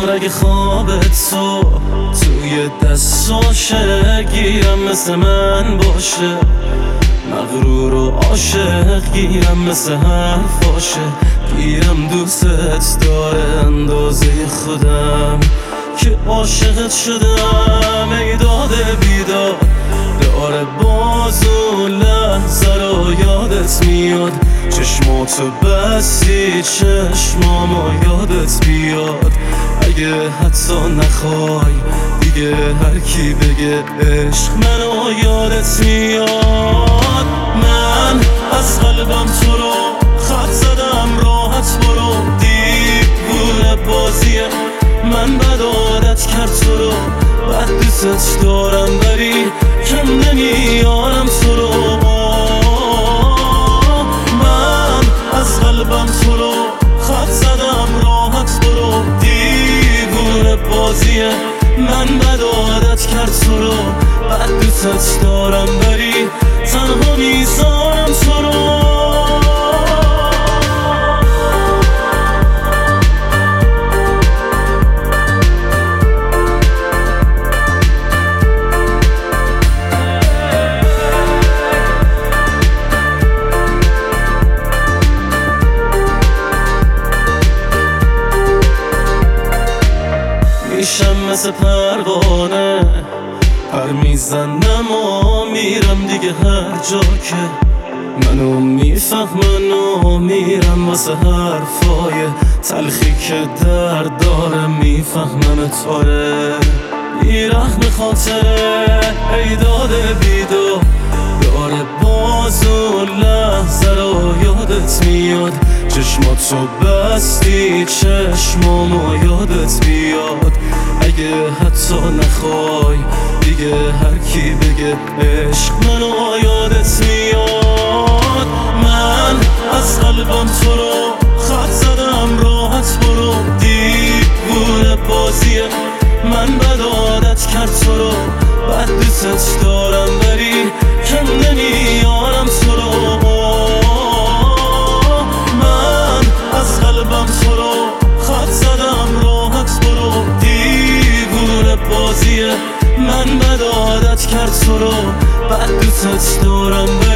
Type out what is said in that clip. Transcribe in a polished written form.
رگ خوابت تو توی دستاشه گیرم مثل من باشه، مغرور و عاشق گیرم مثل حرفاشه، گیرم دوستت داره اندازه خودم که عاشقت شدم. ای داده بیداد داره باز اون لحظه رو یادت میاد، چشماتو بستی چشمامو یادت بیاد. اگه حتی نخوای دیگه هر کی بگه عشق منو یادت میاد. من از قلبم تو رو خط زدم راحت برو، دیوونه بازیه من بد عادت کرد تو رو، بد دوست دارم ولی کم نمیارم تو رو. من از قلبم تو رو خط زدم راحت برو، دیوونه بازیه من بد عادت کرد تو رو، بد دوست دارم ولی تنها میذارم تو رو. میشم مثل پروانه پر میزنم و میرم دیگه هر جا که منو میفهمن و میرم واسه حرفای تلخی که درد داره میفهمن تاره. بیرحم خاطره ای داده بیداد داره باز اون لحظه رو یادت میاد، چشماتو بستی چشمامو یادت بیاد. اگه حتی نخوای دیگه هر کی بگه عشق منو یادت میاد. من از قلبم تو رو خط زدم راحت برو، دیوونه بازیه من بد عادت کرد تو رو، بد دوست دارم ولی کم نمیارم تو رو. من از قلبم تو رو خط زدم راحت برو، دیوونه بازیه من بد عادت کرد تو رو، بد دوست دارم